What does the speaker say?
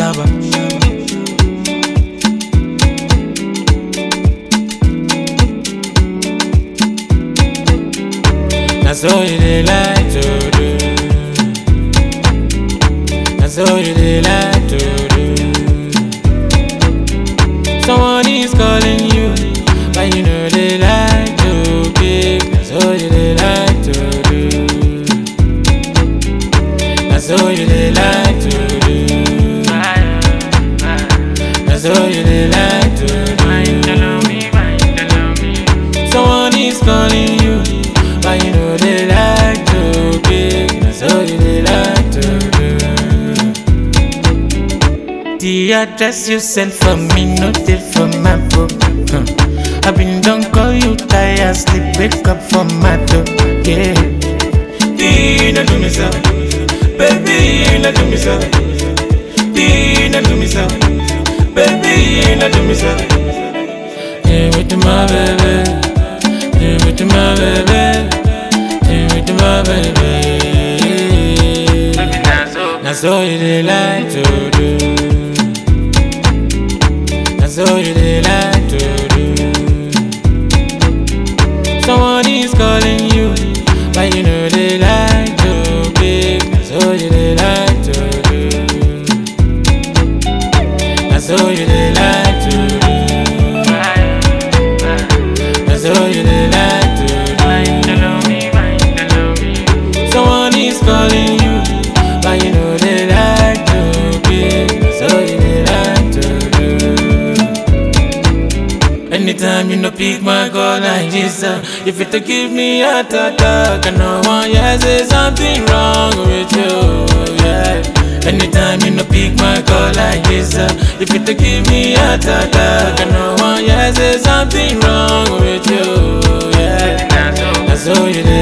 Shabba. That's all you dey like to do. That's all you dey like to do. Someone is calling you, but you know they like to pick. That's all you dey like to do. That's all you dey like to do. That's all you dey like to do. Someone is calling you, but you know they like to pick. That's all you dey like to do. The address you sent for me, noted for my book. I've been done call you tired, sleep, wake up for my door. Yeah. You not do me so, baby. You not do me so. You not do me so, baby. You not do me so. Yeah, with my baby. Yeah, with my baby. Yeah, with my baby. That's all you dey like to do. That's all you dey like to do. Someone is calling you, but you know they like to pick. That's all you dey like to do. That's all you dey like to do. That's all you dey like to do. Someone is calling you, but you know they like to pick. That's all you dey like to do. Anytime you no pick my call like this, you fit to give me a attack. I know one yes say something wrong with you, yeah. Anytime you no pick my call like this, you fit to give me a attack. I know one yes say something wrong with you, yeah. That's all you do.